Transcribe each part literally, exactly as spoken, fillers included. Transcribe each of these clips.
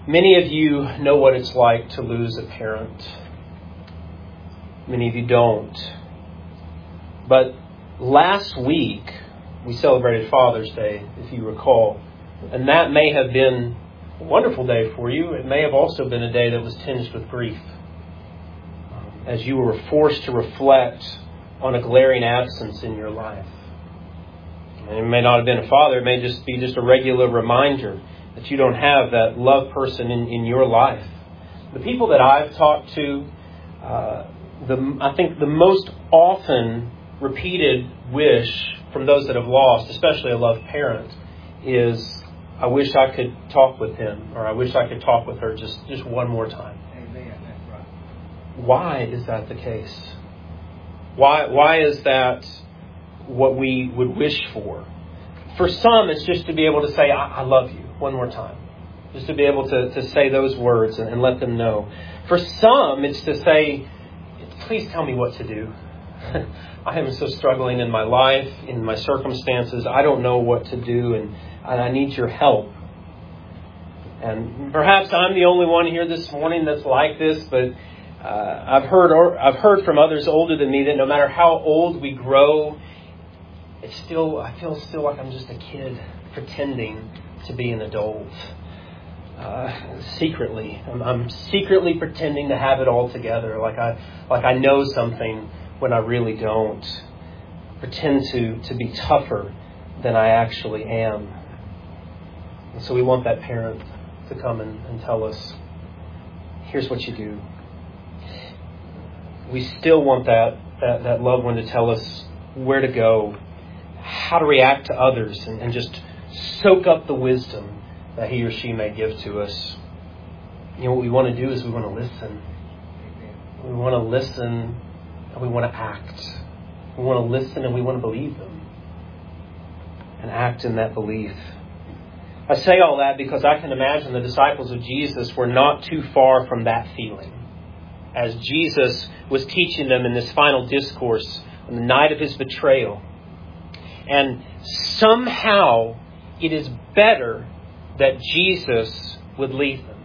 Many of you know what it's like to lose a parent. Many of you don't. But last week, we celebrated Father's Day, if you recall. And that may have been a wonderful day for you. It may have also been a day that was tinged with grief, as you were forced to reflect on a glaring absence in your life. And it may not have been a father. It may just be just a regular reminder that you don't have that loved person in, in your life. The people that I've talked to, uh, the I think the most often repeated wish from those that have lost, especially a loved parent, is, I wish I could talk with him, or I wish I could talk with her just, just one more time. Amen. That's right. Why is that the case? Why why is that what we would wish for? For some, it's just to be able to say, I, I love you one more time. Just to be able to, to say those words and, and let them know. For some, it's to say, please tell me what to do. I am so struggling in my life, in my circumstances. I don't know what to do, and I need your help. And perhaps I'm the only one here this morning that's like this, but uh, I've heard or I've heard from others older than me that no matter how old we grow, it's still I feel still like I'm just a kid pretending to be an adult. Uh, secretly, I'm, I'm secretly pretending to have it all together, like I like I know something when I really don't. Pretend to, to be tougher than I actually am. And so we want that parent to come and, and tell us, here's what you do. We still want that, that, that loved one to tell us where to go, how to react to others, and, and just soak up the wisdom that he or she may give to us. You know, what we want to do is we want to listen. We want to listen and we want to act. We want to listen and we want to believe them. And act in that belief. I say all that because I can imagine the disciples of Jesus were not too far from that feeling. As Jesus was teaching them in this final discourse on the night of his betrayal. And somehow it is better that Jesus would leave them.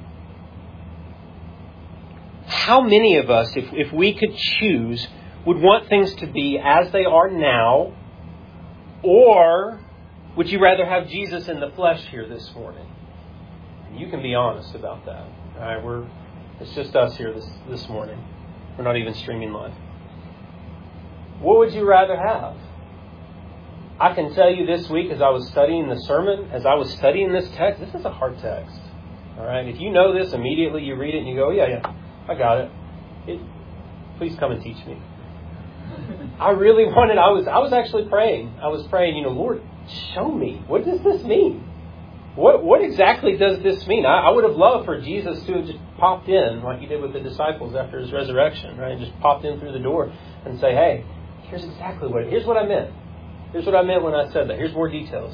How many of us, if, if we could choose, would want things to be as they are now? Or would you rather have Jesus in the flesh here this morning? You can be honest about that. All right, we're it's just us here this, this morning. We're not even streaming live. What would you rather have? I can tell you this week as I was studying the sermon, as I was studying this text, this is a hard text. All right, if you know this, immediately you read it and you go, yeah, yeah, I got it. it please come and teach me. I really wanted, I was I was actually praying. I was praying, you know, Lord, show me. What does this mean? What what exactly does this mean? I, I would have loved for Jesus to have just popped in like he did with the disciples after his resurrection, right? Just popped in through the door and say, hey, here's exactly what, here's what I meant. Here's what I meant when I said that. Here's more details.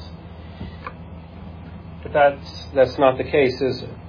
But that's that's not the case, is it?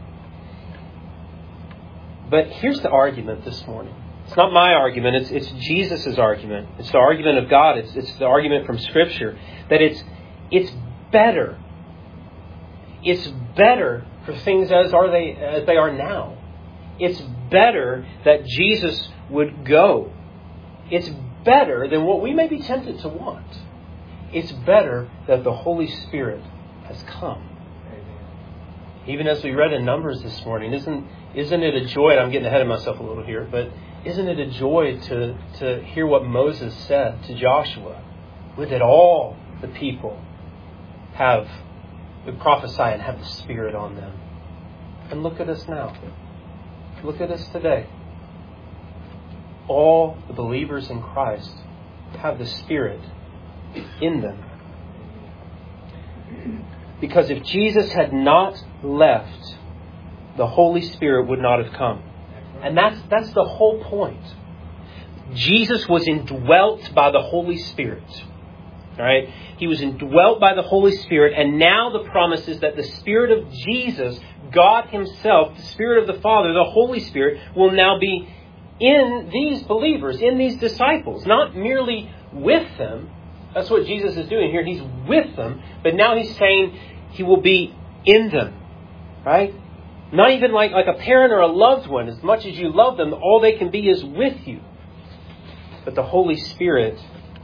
But here's the argument this morning. It's not my argument. It's it's Jesus' argument. It's the argument of God. It's it's the argument from Scripture that it's it's better. It's better for things as are they as they are now. It's better that Jesus would go. It's better than what we may be tempted to want. It's better that the Holy Spirit has come. Amen. Even as we read in Numbers this morning, isn't isn't it a joy? And I'm getting ahead of myself a little here, but isn't it a joy to, to hear what Moses said to Joshua? Would that all the people have would prophesy and have the Spirit on them. And look at us now. Look at us today. All the believers in Christ have the Spirit in them. Because if Jesus had not left, the Holy Spirit would not have come. And that's that's the whole point. Jesus was indwelt by the Holy Spirit. All right? He was indwelt by the Holy Spirit, and now the promise is that the Spirit of Jesus, God Himself, the Spirit of the Father, the Holy Spirit, will now be in these believers, in these disciples, not merely with them. That's what Jesus is doing here. He's with them, but now He's saying He will be in them. Right? Not even like, like a parent or a loved one. As much as you love them, all they can be is with you. But the Holy Spirit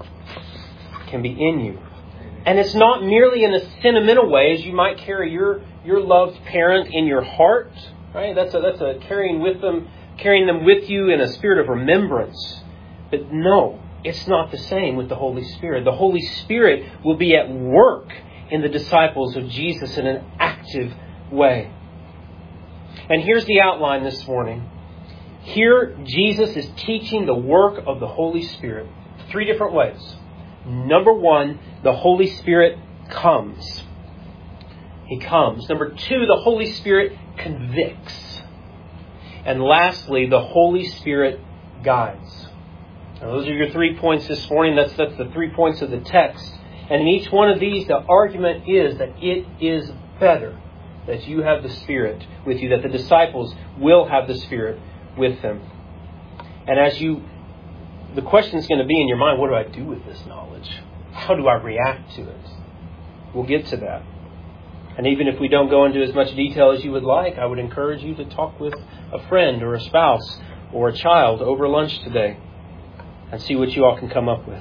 can be in you. And it's not merely in a sentimental way, as you might carry your, your loved parent in your heart. Right? That's a, that's a carrying with them, carrying them with you in a spirit of remembrance. But no, it's not the same with the Holy Spirit. The Holy Spirit will be at work in the disciples of Jesus in an active way. And here's the outline this morning. Here, Jesus is teaching the work of the Holy Spirit three different ways. Number one, the Holy Spirit comes. He comes. Number two, the Holy Spirit convicts. And lastly, the Holy Spirit guides. Now, those are your three points this morning. That's, that's the three points of the text. And in each one of these, the argument is that it is better that you have the Spirit with you, that the disciples will have the Spirit with them. And as you, the question is going to be in your mind, what do I do with this knowledge? How do I react to it? We'll get to that. And even if we don't go into as much detail as you would like, I would encourage you to talk with a friend or a spouse or a child over lunch today and see what you all can come up with.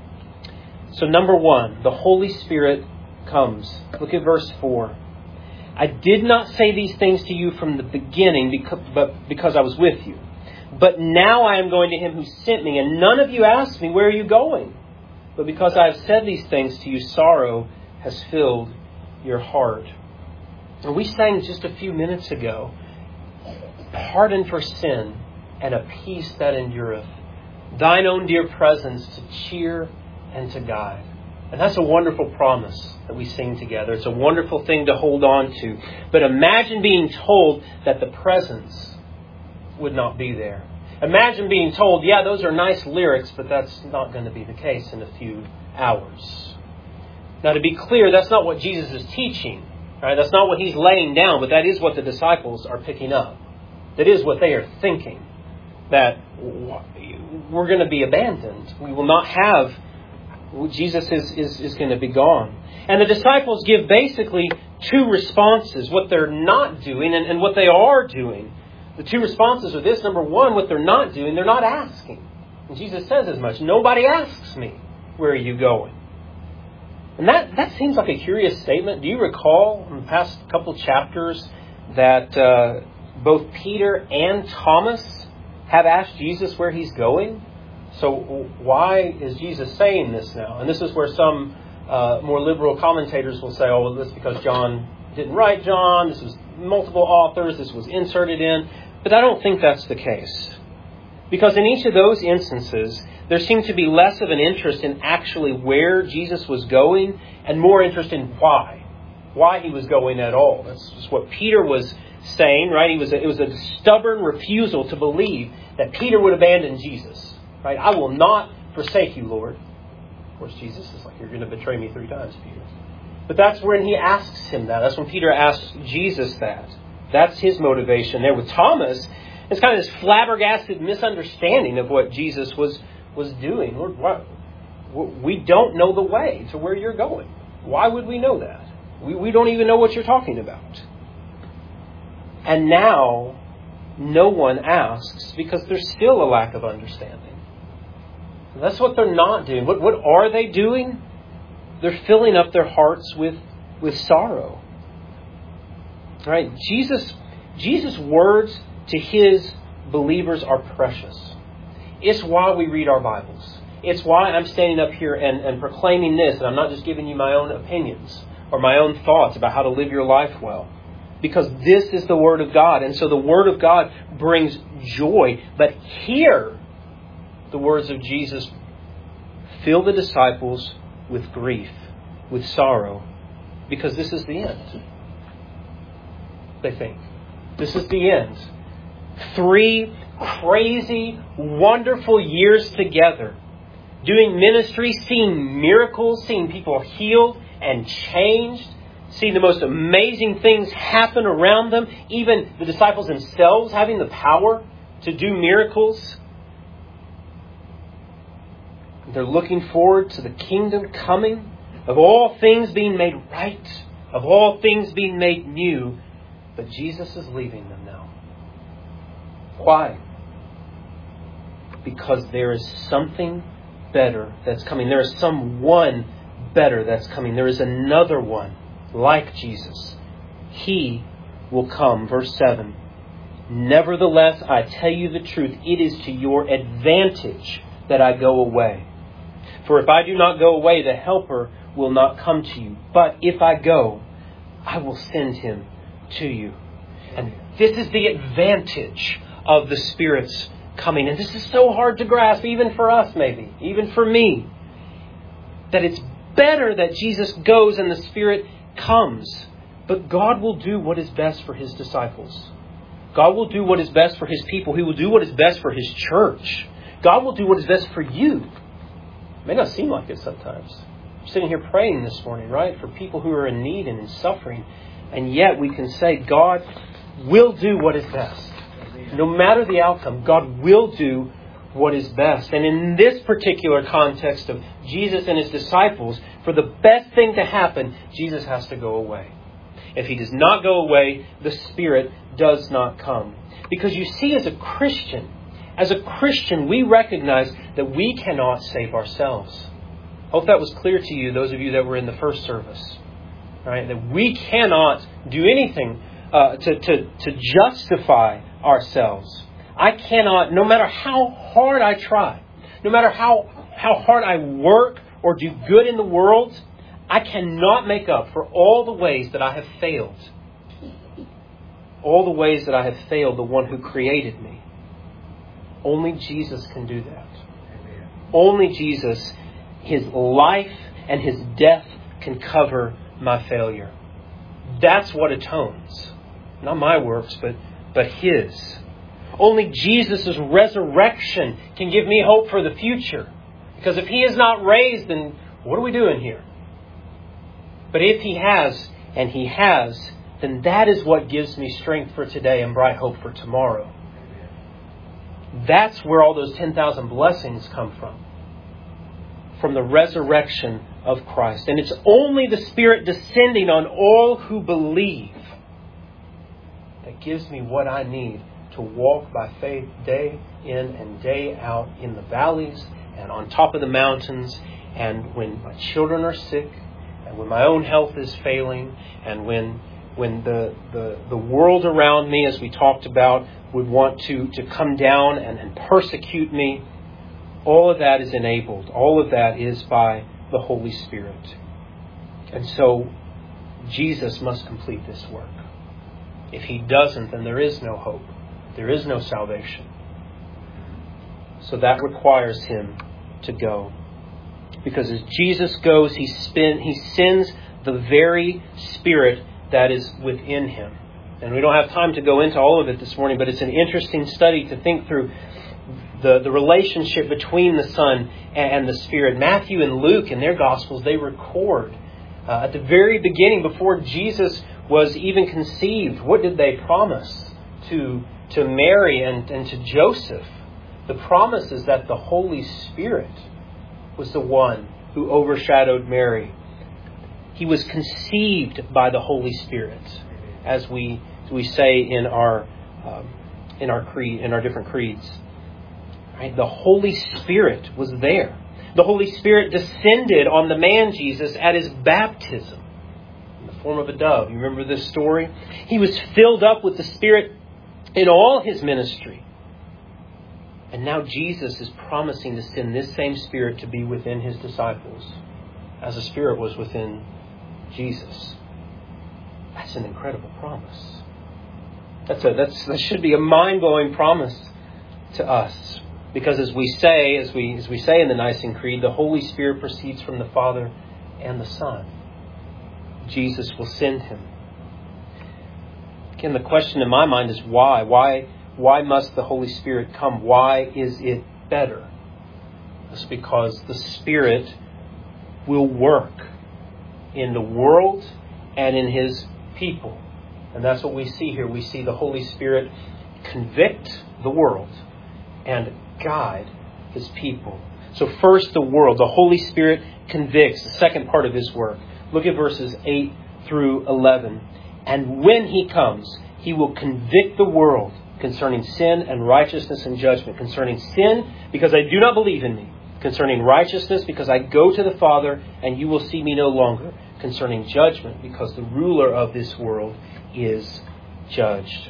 So number one, the Holy Spirit comes. Look at verse four. I did not say these things to you from the beginning because, but because I was with you. But now I am going to him who sent me, and none of you asked me, where are you going? But because I have said these things to you, sorrow has filled your heart. And we sang just a few minutes ago, pardon for sin and a peace that endureth, thine own dear presence to cheer and to guide. And that's a wonderful promise that we sing together. It's a wonderful thing to hold on to. But imagine being told that the presence would not be there. Imagine being told, yeah, those are nice lyrics, but that's not going to be the case in a few hours. Now, to be clear, that's not what Jesus is teaching. Right? That's not what he's laying down, but that is what the disciples are picking up. That is what they are thinking. That we're going to be abandoned. We will not have... Jesus is, is, is going to be gone. And the disciples give basically two responses, what they're not doing and, and what they are doing. The two responses are this. Number one, what they're not doing, they're not asking. And Jesus says as much. Nobody asks me, where are you going? And that, that seems like a curious statement. Do you recall in the past couple chapters that uh, both Peter and Thomas have asked Jesus where he's going? So why is Jesus saying this now? And this is where some uh, more liberal commentators will say, oh, well, this is because John didn't write John. This was multiple authors. This was inserted in. But I don't think that's the case. Because in each of those instances, there seemed to be less of an interest in actually where Jesus was going and more interest in why. Why he was going at all. That's just what Peter was saying, right? He was a, it was a stubborn refusal to believe that Peter would abandon Jesus. Right? I will not forsake you, Lord. Of course, Jesus is like, you're going to betray me three times, Peter. But that's when he asks him that. That's when Peter asks Jesus that. That's his motivation there. With Thomas, it's kind of this flabbergasted misunderstanding of what Jesus was, was doing. Lord, what? We don't know the way to where you're going. Why would we know that? We, we don't even know what you're talking about. And now, no one asks because there's still a lack of understanding. That's what they're not doing. What, what are they doing? They're filling up their hearts with, with sorrow. Right? Jesus, Jesus' words to his believers are precious. It's why we read our Bibles. It's why I'm standing up here and, and proclaiming this. And I'm not just giving you my own opinions or my own thoughts about how to live your life well. Because this is the Word of God. And so the Word of God brings joy. But here, the words of Jesus fill the disciples with grief, with sorrow, because this is the end. They think. This is the end. Three crazy, wonderful years together, doing ministry, seeing miracles, seeing people healed and changed, seeing the most amazing things happen around them, even the disciples themselves having the power to do miracles. They're looking forward to the kingdom coming, of all things being made right, of all things being made new. But Jesus is leaving them now. Why? Because there is something better that's coming. There is someone better that's coming. There is another one like Jesus. He will come. Verse seven. Nevertheless, I tell you the truth, it is to your advantage that I go away. For if I do not go away, the Helper will not come to you. But if I go, I will send him to you. And this is the advantage of the Spirit's coming. And this is so hard to grasp, even for us maybe, even for me. That it's better that Jesus goes and the Spirit comes. But God will do what is best for His disciples. God will do what is best for His people. He will do what is best for His church. God will do what is best for you. It may not seem like it sometimes. I'm sitting here praying this morning, right, for people who are in need and in suffering. And yet we can say God will do what is best. No matter the outcome, God will do what is best. And in this particular context of Jesus and His disciples, for the best thing to happen, Jesus has to go away. If He does not go away, the Spirit does not come. Because you see, as a Christian, as a Christian, we recognize that we cannot save ourselves. I hope that was clear to you, those of you that were in the first service. Right? That we cannot do anything uh, to, to, to justify ourselves. I cannot, no matter how hard I try, no matter how, how hard I work or do good in the world, I cannot make up for all the ways that I have failed. All the ways that I have failed the one who created me. Only Jesus can do that. Only Jesus, His life and His death can cover my failure. That's what atones. Not my works, but, but His. Only Jesus' resurrection can give me hope for the future. Because if He is not raised, then what are we doing here? But if He has, and He has, then that is what gives me strength for today and bright hope for tomorrow. That's where all those ten thousand blessings come from. From the resurrection of Christ. And it's only the Spirit descending on all who believe that gives me what I need to walk by faith day in and day out in the valleys and on top of the mountains, and when my children are sick, and when my own health is failing, and when when the, the, the world around me, as we talked about, would want to, to come down and, and persecute me. All of that is enabled. All of that is by the Holy Spirit. And so Jesus must complete this work. If He doesn't, then there is no hope. There is no salvation. So that requires Him to go. Because as Jesus goes, He, spin, he sends the very Spirit that is within Him. And we don't have time to go into all of it this morning, but it's an interesting study to think through the, the relationship between the Son and the Spirit. Matthew and Luke, in their Gospels, they record uh, at the very beginning, before Jesus was even conceived, what did they promise to, to Mary and, and to Joseph? The promise is that the Holy Spirit was the one who overshadowed Mary. He was conceived by the Holy Spirit, as we as we say in our um, in our creed, in our different creeds. Right? The Holy Spirit was there. The Holy Spirit descended on the man Jesus at His baptism in the form of a dove. You remember this story? He was filled up with the Spirit in all His ministry. And now Jesus is promising to send this same Spirit to be within His disciples, as the Spirit was within Jesus. That's an incredible promise. That's a that's that should be a mind-blowing promise to us. Because as we say, as we as we say in the Nicene Creed, the Holy Spirit proceeds from the Father and the Son. Jesus will send Him. Again, the question in my mind is why? Why why must the Holy Spirit come? Why is it better? It's because the Spirit will work in the world and in His people. And that's what we see here. We see the Holy Spirit convict the world and guide His people. So first, the world. The Holy Spirit convicts. The second part of His work. Look at verses eight through eleven. And when He comes, He will convict the world concerning sin and righteousness and judgment. Concerning sin, because I do not believe in me. Concerning righteousness, because I go to the Father and you will see me no longer. Concerning judgment, because the ruler of this world is judged.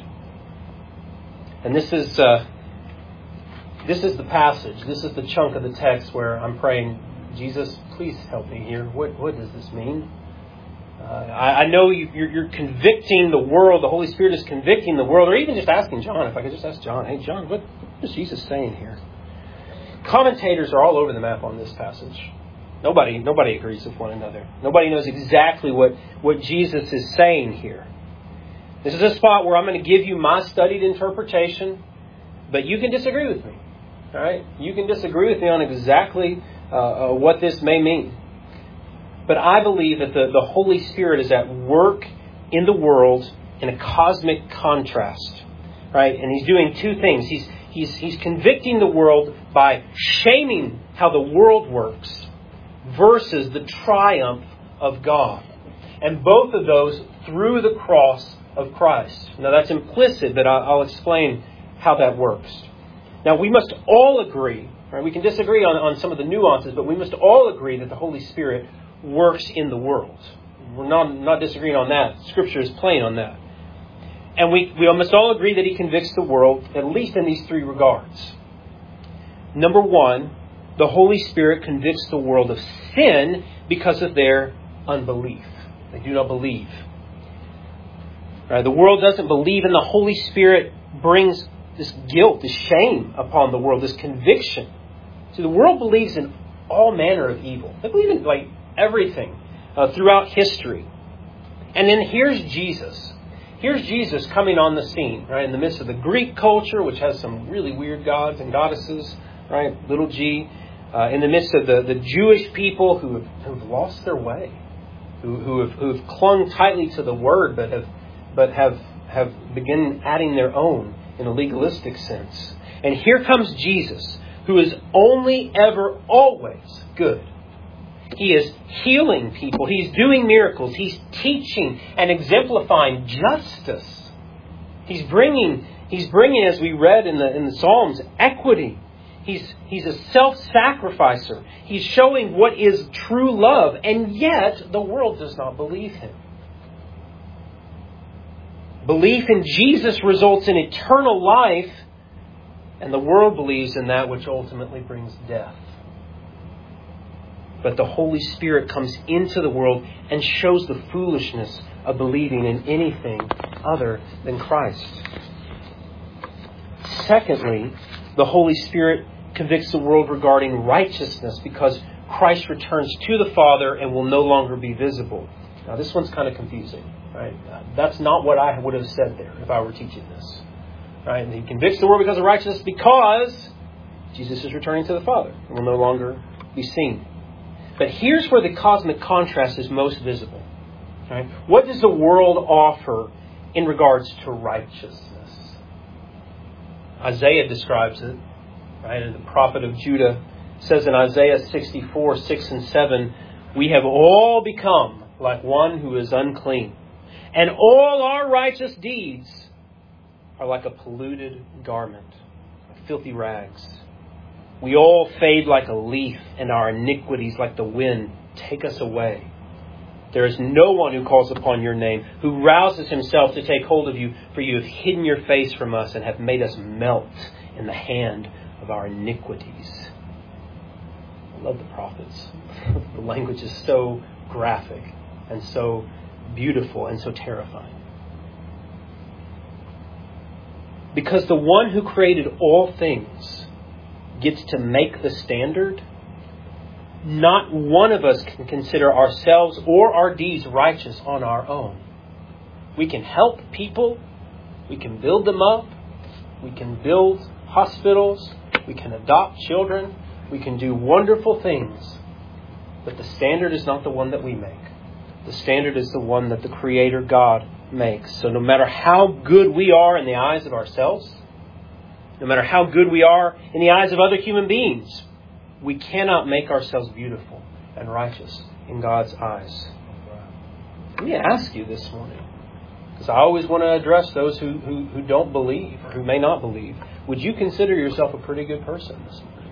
And this is uh, this is the passage. This is the chunk of the text where I'm praying, Jesus, please help me here. What what does this mean? Uh, I, I know you, you're, you're convicting the world. The Holy Spirit is convicting the world. Or even just asking John. If I could just ask John, hey, John, what, what is Jesus saying here? Commentators are all over the map on this passage. Nobody nobody agrees with one another. Nobody knows exactly what, what Jesus is saying here. This is a spot where I'm going to give you my studied interpretation, but you can disagree with me. All right? You can disagree with me on exactly uh, uh, what this may mean. But I believe that the, the Holy Spirit is at work in the world in a cosmic contrast. Right? And He's doing two things. He's He's, he's convicting the world by shaming how the world works versus the triumph of God. And both of those through the cross of Christ. Now that's implicit, but I'll explain how that works. Now we must all agree, right? We can disagree on, on some of the nuances, but we must all agree that the Holy Spirit works in the world. We're not, not disagreeing on that. Scripture is plain on that. And we, we must all agree that He convicts the world, at least in these three regards. Number one, the Holy Spirit convicts the world of sin because of their unbelief. They do not believe. Right? The world doesn't believe, and the Holy Spirit brings this guilt, this shame upon the world, this conviction. See, the world believes in all manner of evil. They believe in like everything uh, throughout history. And then here's Jesus. Here's Jesus coming on the scene, right, in the midst of the Greek culture, which has some really weird gods and goddesses, right, little g, uh, in the midst of the, the Jewish people who have, who've lost their way, who, who have who've clung tightly to the Word, but have but have have begun adding their own in a legalistic sense. And here comes Jesus, who is only ever always good. He is healing people. He's doing miracles. He's teaching and exemplifying justice. He's bringing, he's bringing, as we read in the in the Psalms, equity. He's he's a self-sacrificer. He's showing what is true love, and yet the world does not believe Him. Belief in Jesus results in eternal life, and the world believes in that which ultimately brings death. But the Holy Spirit comes into the world and shows the foolishness of believing in anything other than Christ. Secondly, the Holy Spirit convicts the world regarding righteousness because Christ returns to the Father and will no longer be visible. Now, this one's kind of confusing, right? That's not what I would have said there if I were teaching this. Right? And He convicts the world because of righteousness because Jesus is returning to the Father and will no longer be seen. But here's where the cosmic contrast is most visible. Right? What does the world offer in regards to righteousness? Isaiah describes it. Right? And the prophet of Judah says in Isaiah sixty-four, six and seven, "We have all become like one who is unclean, and all our righteous deeds are like a polluted garment, filthy rags. We all fade like a leaf, and our iniquities like the wind take us away. There is no one who calls upon your name, who rouses himself to take hold of you, for you have hidden your face from us and have made us melt in the hand of our iniquities." I love the prophets. The language is so graphic and so beautiful and so terrifying. Because the one who created all things gets to make the standard, not one of us can consider ourselves or our deeds righteous on our own. We can help people. We can build them up. We can build hospitals. We can adopt children. We can do wonderful things. But the standard is not the one that we make. The standard is the one that the Creator God makes. So no matter how good we are in the eyes of ourselves, no matter how good we are in the eyes of other human beings, we cannot make ourselves beautiful and righteous in God's eyes. Let me ask you this morning, Because I always want to address those who, who, who don't believe or who may not believe. Would you consider yourself a pretty good person this morning?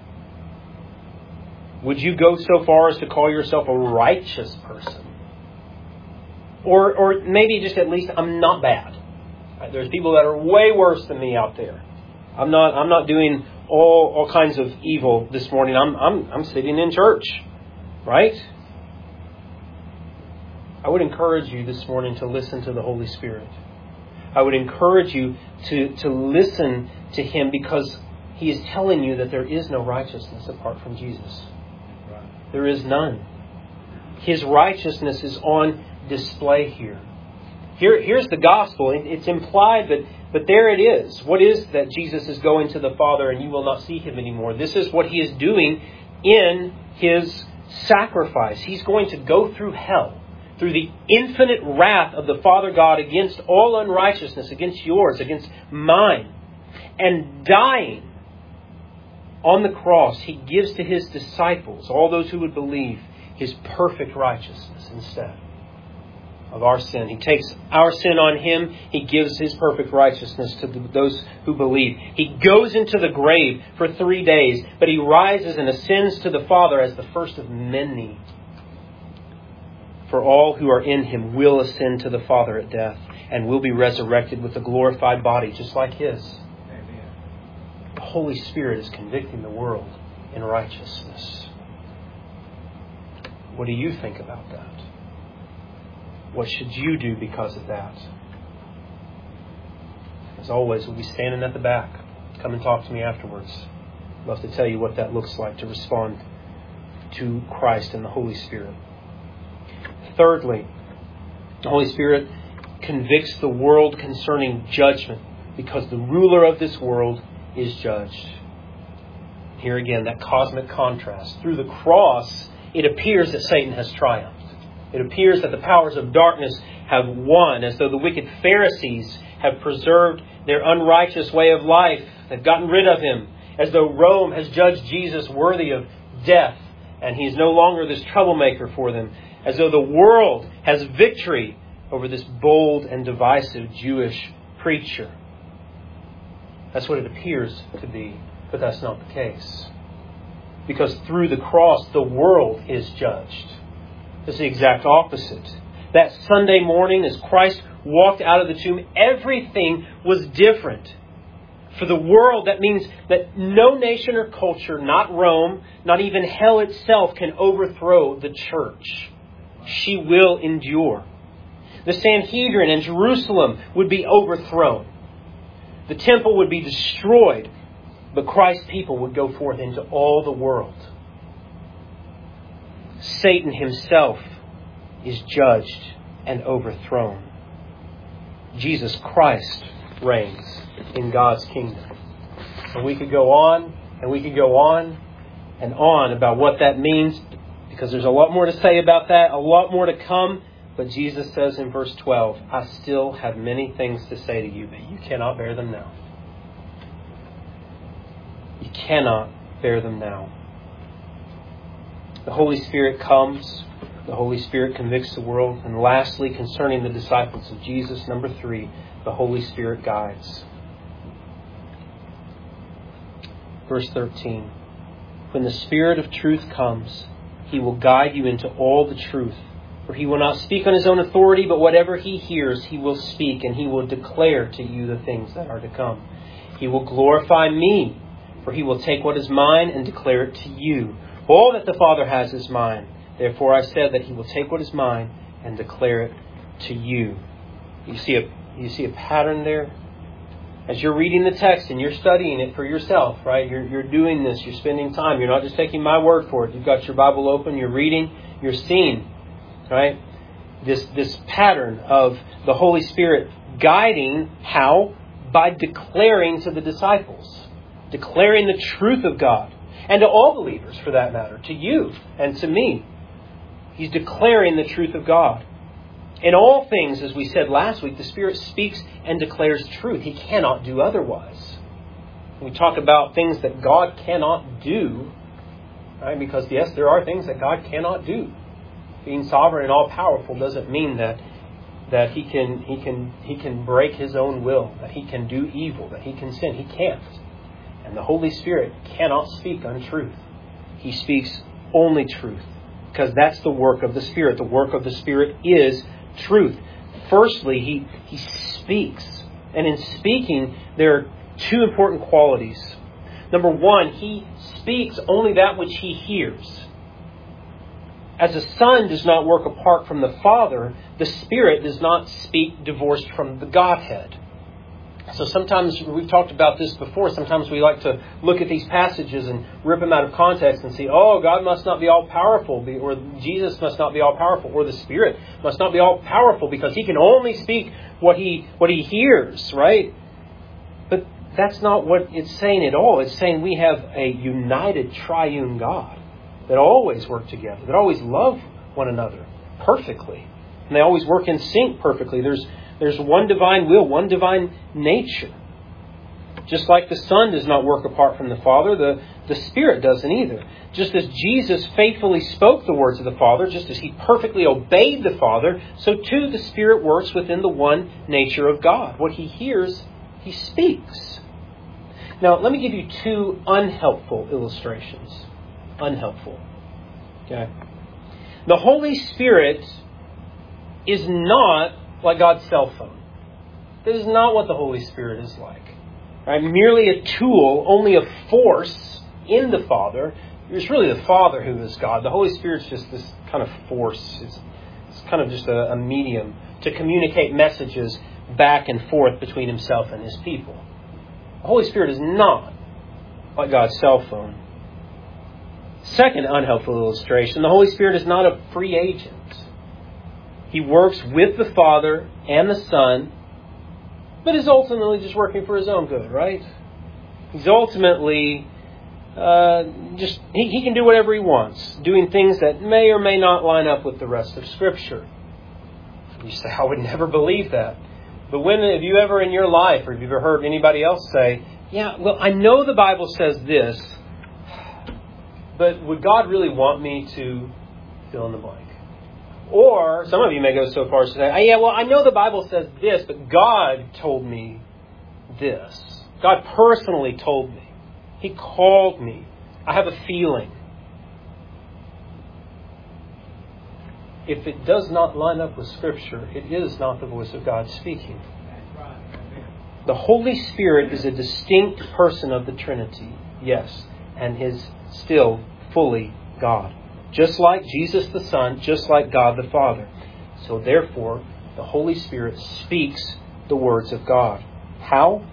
Would you go so far as to call yourself a righteous person? Or or maybe just at least I'm not bad. Right? There's people that are way worse than me out there. I'm not I'm not doing all all kinds of evil this morning. I'm I'm I'm sitting in church. Right? I would encourage you this morning to listen to the Holy Spirit. I would encourage you to, to listen to Him because He is telling you that there is no righteousness apart from Jesus. Right. There is none. His righteousness is on display here. Here here's the gospel. It's implied, but, but there it is. What is that Jesus is going to the Father and you will not see Him anymore? This is what He is doing in His sacrifice. He's going to go through hell, through the infinite wrath of the Father God against all unrighteousness, against yours, against mine. And dying on the cross, He gives to His disciples, all those who would believe, His perfect righteousness instead of our sin. He takes our sin on Him. He gives His perfect righteousness to those who believe. He goes into the grave for three days, but He rises and ascends to the Father as the first of many. For all who are in Him will ascend to the Father at death and will be resurrected with a glorified body just like His. Amen. The Holy Spirit is convicting the world in righteousness. What do you think about that? What should you do because of that? As always, we'll be standing at the back. Come and talk to me afterwards. I'd love to tell you what that looks like to respond to Christ and the Holy Spirit. Thirdly, the Holy Spirit convicts the world concerning judgment because the ruler of this world is judged. Here again, that cosmic contrast. Through the cross, it appears that Satan has triumphed. It appears that the powers of darkness have won, as though the wicked Pharisees have preserved their unrighteous way of life. They've gotten rid of Him, as though Rome has judged Jesus worthy of death, and He is no longer this troublemaker for them. As though the world has victory over this bold and divisive Jewish preacher. That's what it appears to be, but that's not the case. Because through the cross, the world is judged. It's the exact opposite. That Sunday morning, as Christ walked out of the tomb, everything was different. For the world, that means that no nation or culture, not Rome, not even hell itself, can overthrow the church. She will endure. The Sanhedrin in Jerusalem would be overthrown. The temple would be destroyed. But Christ's people would go forth into all the world. Satan himself is judged and overthrown. Jesus Christ reigns in God's kingdom. And we could go on and we could go on and on about what that means, because there's a lot more to say about that, a lot more to come. But Jesus says in verse twelve, I still have many things to say to you, but you cannot bear them now. You cannot bear them now. The Holy Spirit comes. The Holy Spirit convicts the world. And lastly, concerning the disciples of Jesus, number three, the Holy Spirit guides. Verse thirteen. When the Spirit of truth comes, He will guide you into all the truth. For He will not speak on His own authority, but whatever He hears, He will speak, and He will declare to you the things that are to come. He will glorify Me, for He will take what is mine and declare it to you. All that the Father has is mine. Therefore I said that He will take what is mine and declare it to you. You see a, you see a pattern there? As you're reading the text and you're studying it for yourself, right? You're, you're doing this. You're spending time. You're not just taking my word for it. You've got your Bible open. You're reading. You're seeing, right? This, this pattern of the Holy Spirit guiding. How? By declaring to the disciples. Declaring the truth of God. And to all believers, for that matter. To you and to me. He's declaring the truth of God. In all things, as we said last week, the Spirit speaks and declares truth. He cannot do otherwise. We talk about things that God cannot do, right? Because yes, there are things that God cannot do. Being sovereign and all-powerful doesn't mean that that he can he can he can break his own will, that he can do evil, that he can sin. He can't. And the Holy Spirit cannot speak untruth. He speaks only truth, because that's the work of the Spirit. The work of the Spirit is truth. Firstly, he he speaks. And in speaking, there are two important qualities. Number one, he speaks only that which he hears. As the Son does not work apart from the Father, the Spirit does not speak divorced from the Godhead. So sometimes, we've talked about this before, sometimes we like to look at these passages and rip them out of context and say, oh, God must not be all-powerful, or Jesus must not be all-powerful, or the Spirit must not be all-powerful because He can only speak what He what He hears, right? But that's not what it's saying at all. It's saying we have a united triune God that always work together, that always love one another perfectly. And they always work in sync perfectly. There's there's one divine will, one divine nature. Just like the Son does not work apart from the Father, the, the Spirit doesn't either. Just as Jesus faithfully spoke the words of the Father, just as He perfectly obeyed the Father, so too the Spirit works within the one nature of God. What He hears, He speaks. Now, let me give you two unhelpful illustrations. Unhelpful. Okay. The Holy Spirit is not like God's cell phone. This is not what the Holy Spirit is like. Right? Merely a tool, only a force in the Father. It's really the Father who is God. The Holy Spirit's just this kind of force. It's, it's kind of just a, a medium to communicate messages back and forth between Himself and His people. The Holy Spirit is not like God's cell phone. Second unhelpful illustration, the Holy Spirit is not a free agent. He works with the Father and the Son, but is ultimately just working for His own good, right? He's ultimately uh, just, he, he can do whatever He wants, doing things that may or may not line up with the rest of Scripture. You say, I would never believe that. But when have you ever in your life, or have you ever heard anybody else say, yeah, well, I know the Bible says this, but would God really want me to fill in the blank? Or some of you may go so far as to say, oh, yeah, well, I know the Bible says this, but God told me this. God personally told me. He called me. I have a feeling. If it does not line up with Scripture, it is not the voice of God speaking. The Holy Spirit is a distinct person of the Trinity, yes, and is still fully God. Just like Jesus the Son, just like God the Father. So therefore, the Holy Spirit speaks the words of God. How?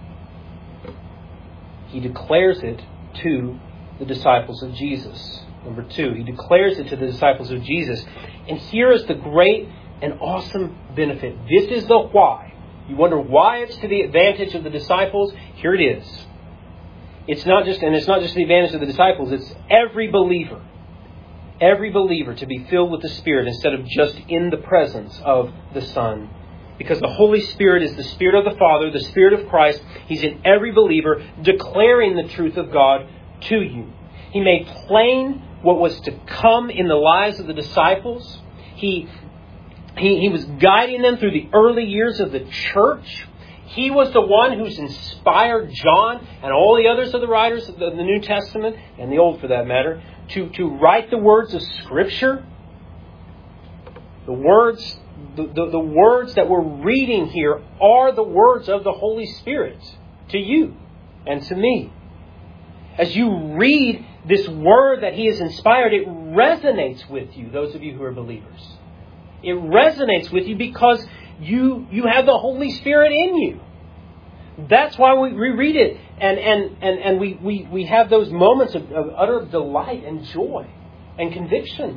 He declares it to the disciples of Jesus. Number two, He declares it to the disciples of Jesus. And here is the great and awesome benefit. This is the why. You wonder why it's to the advantage of the disciples? Here it is. It's not just, and it's not just the advantage of the disciples, it's every believer. Every believer to be filled with the Spirit instead of just in the presence of the Son. Because the Holy Spirit is the Spirit of the Father, the Spirit of Christ. He's in every believer declaring the truth of God to you. He made plain what was to come in the lives of the disciples. He, he, he was guiding them through the early years of the church. He was the one who's inspired John and all the others of the writers of the New Testament, and the Old for that matter, to, to write the words of Scripture. The words, the, the, the words that we're reading here are the words of the Holy Spirit to you and to me. As you read this word that He has inspired, it resonates with you, those of you who are believers. It resonates with you because you you have the Holy Spirit in you. That's why we reread it and and, and, and we, we, we have those moments of, of utter delight and joy and conviction.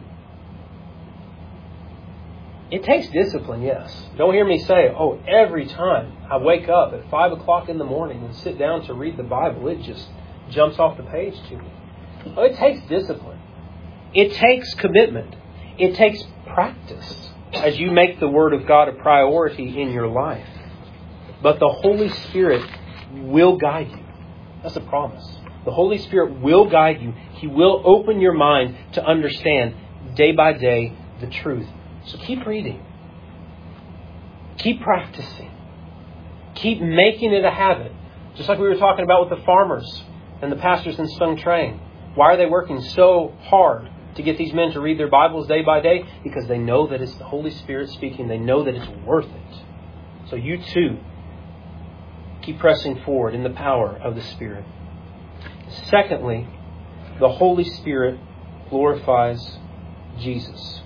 It takes discipline, yes. Don't hear me say, oh, every time I wake up at five o'clock in the morning and sit down to read the Bible, it just jumps off the page to me. Oh, it takes discipline. It takes commitment. It takes practice as you make the Word of God a priority in your life. But the Holy Spirit will guide you. That's a promise. The Holy Spirit will guide you. He will open your mind to understand day by day the truth. So keep reading. Keep practicing. Keep making it a habit. Just like we were talking about with the farmers and the pastors in Stung Treng. Why are they working so hard to get these men to read their Bibles day by day? Because they know that it's the Holy Spirit speaking. They know that it's worth it. So you too, keep pressing forward in the power of the Spirit. Secondly, the Holy Spirit glorifies Jesus.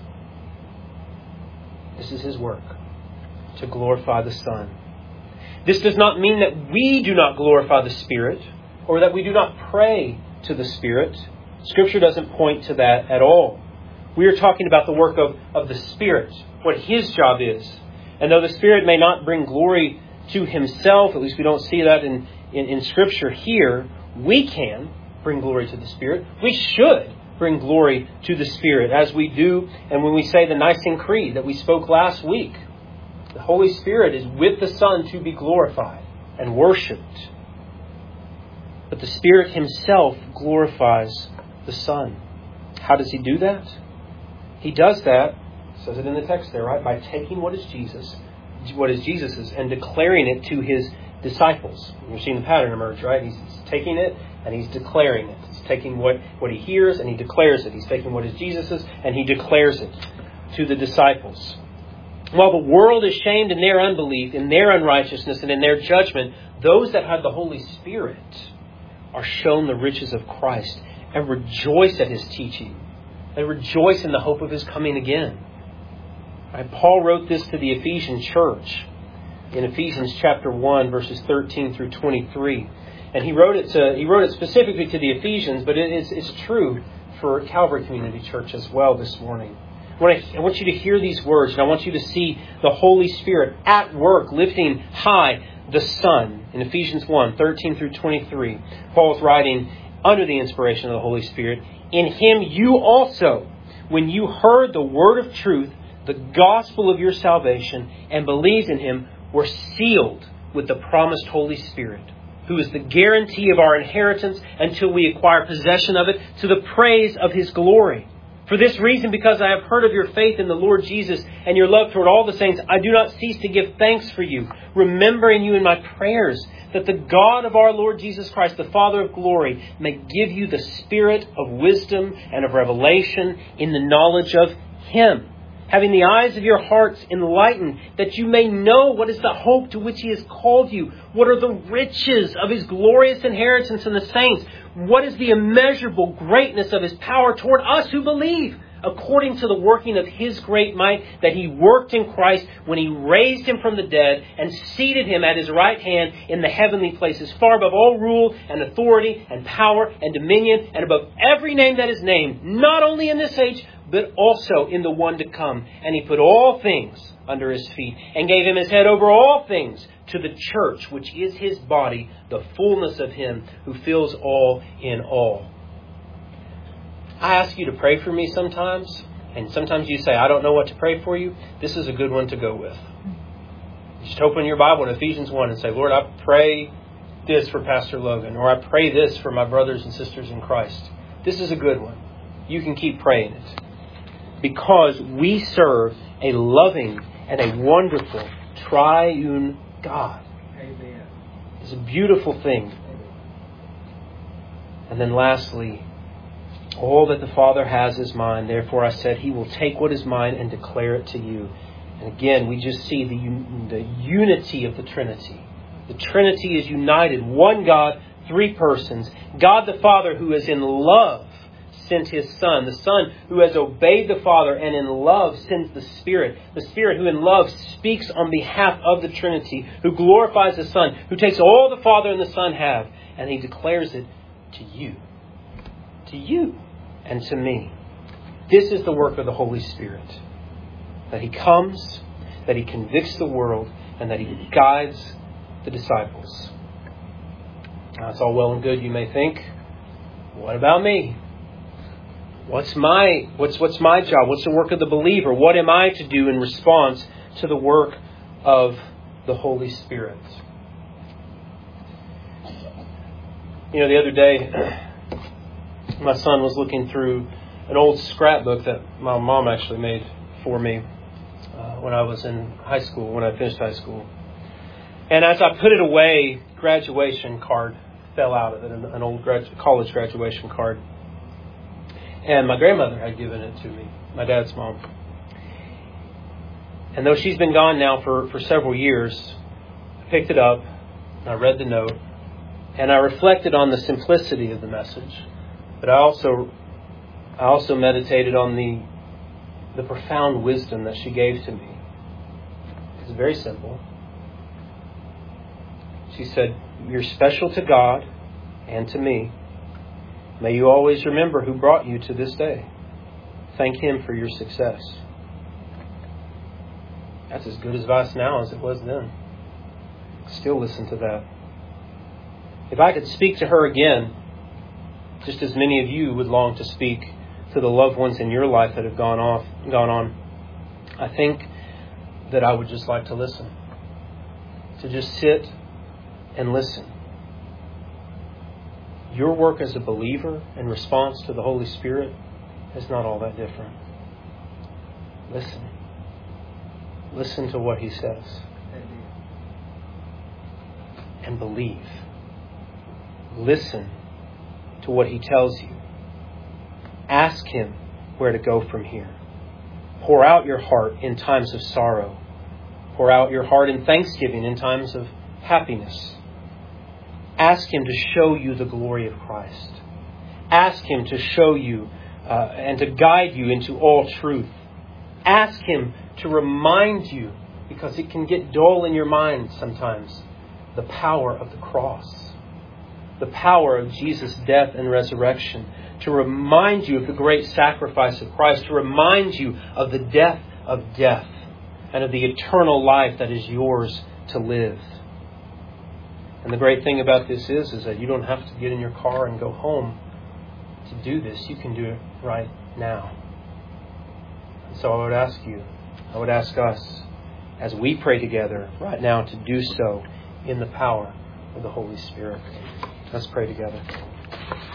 This is His work, to glorify the Son. This does not mean that we do not glorify the Spirit or that we do not pray to the Spirit. Scripture doesn't point to that at all. We are talking about the work of, of the Spirit, what His job is. And though the Spirit may not bring glory to Himself, at least we don't see that in, in, in Scripture here, we can bring glory to the Spirit. We should bring glory to the Spirit as we do and when we say the Nicene Creed that we spoke last week. The Holy Spirit is with the Son to be glorified and worshipped. But the Spirit Himself glorifies the Son. How does He do that? He does that, it says it in the text there, right? By taking what is Jesus, what is Jesus's, and declaring it to His disciples. You're seeing the pattern emerge, right? He's taking it and He's declaring it. He's taking what, what He hears and He declares it. He's taking what is Jesus's and He declares it to the disciples. While the world is shamed in their unbelief, in their unrighteousness, and in their judgment, those that have the Holy Spirit are shown the riches of Christ and rejoice at His teaching. They rejoice in the hope of His coming again. Right? Paul wrote this to the Ephesian church in Ephesians chapter one, verses thirteen through twenty-three. And he wrote it to he wrote it specifically to the Ephesians, but it is, it's true for Calvary Community Church as well this morning. I want, to, I want you to hear these words, and I want you to see the Holy Spirit at work, lifting high the Son. In Ephesians one, thirteen through twenty-three, Paul is writing under the inspiration of the Holy Spirit, "In Him you also, when you heard the word of truth, the gospel of your salvation, and believed in Him, were sealed with the promised Holy Spirit, who is the guarantee of our inheritance until we acquire possession of it, to the praise of His glory. For this reason, because I have heard of your faith in the Lord Jesus and your love toward all the saints, I do not cease to give thanks for you, remembering you in my prayers, that the God of our Lord Jesus Christ, the Father of glory, may give you the spirit of wisdom and of revelation in the knowledge of Him, having the eyes of your hearts enlightened, that you may know what is the hope to which He has called you, what are the riches of His glorious inheritance in the saints, what is the immeasurable greatness of His power toward us who believe, according to the working of His great might that He worked in Christ when He raised Him from the dead and seated Him at His right hand in the heavenly places, far above all rule and authority and power and dominion, and above every name that is named, not only in this age, but also in the one to come. And He put all things under His feet and gave Him His head over all things to the church, which is His body, the fullness of Him who fills all in all." I ask you to pray for me sometimes, and sometimes you say, I don't know what to pray for you. This is a good one to go with. Just open your Bible in Ephesians one and say, Lord, I pray this for Pastor Logan, or I pray this for my brothers and sisters in Christ. This is a good one. You can keep praying it. Because we serve a loving and a wonderful triune God. Amen. It's a beautiful thing. And then lastly, all that the Father has is mine. Therefore I said, He will take what is mine and declare it to you. And again, we just see the, the unity of the Trinity. The Trinity is united. One God, three persons. God the Father, who is in love, sent His Son. The Son who has obeyed the Father and in love sends the Spirit. The Spirit who in love speaks on behalf of the Trinity, who glorifies the Son, who takes all the Father and the Son have, and He declares it to you. To you and to me. This is the work of the Holy Spirit. That He comes, that He convicts the world, and that He guides the disciples. Now, it's all well and good, you may think. What about me? What's my what's what's my job? What's the work of the believer? What am I to do in response to the work of the Holy Spirit? You know, the other day, my son was looking through an old scrapbook that my mom actually made for me. Uh, when I was in high school, when I finished high school. And as I put it away, graduation card fell out of it, an, an old grad, college graduation card. And my grandmother had given it to me, my dad's mom. And though she's been gone now for, for several years, I picked it up, and I read the note, and I reflected on the simplicity of the message. But I also I also meditated on the the profound wisdom that she gave to me. It's very simple. She said, "You're special to God and to me. May you always remember who brought you to this day. Thank Him for your success." That's as good advice now as it was then. Still listen to that. If I could speak to her again, just as many of you would long to speak to the loved ones in your life that have gone off, gone on, I think that I would just like to listen. To just sit and listen. Your work as a believer in response to the Holy Spirit is not all that different. Listen. Listen to what He says. And believe. Listen to what He tells you. Ask Him where to go from here. Pour out your heart in times of sorrow. Pour out your heart in thanksgiving in times of happiness. Ask Him to show you the glory of Christ. Ask Him to show you uh, and to guide you into all truth. Ask Him to remind you, because it can get dull in your mind sometimes, the power of the cross. The power of Jesus' death and resurrection. To remind you of the great sacrifice of Christ. To remind you of the death of death. And of the eternal life that is yours to live. And the great thing about this is, is that you don't have to get in your car and go home to do this. You can do it right now. And so I would ask you, I would ask us, as we pray together right now, to do so in the power of the Holy Spirit. Let's pray together.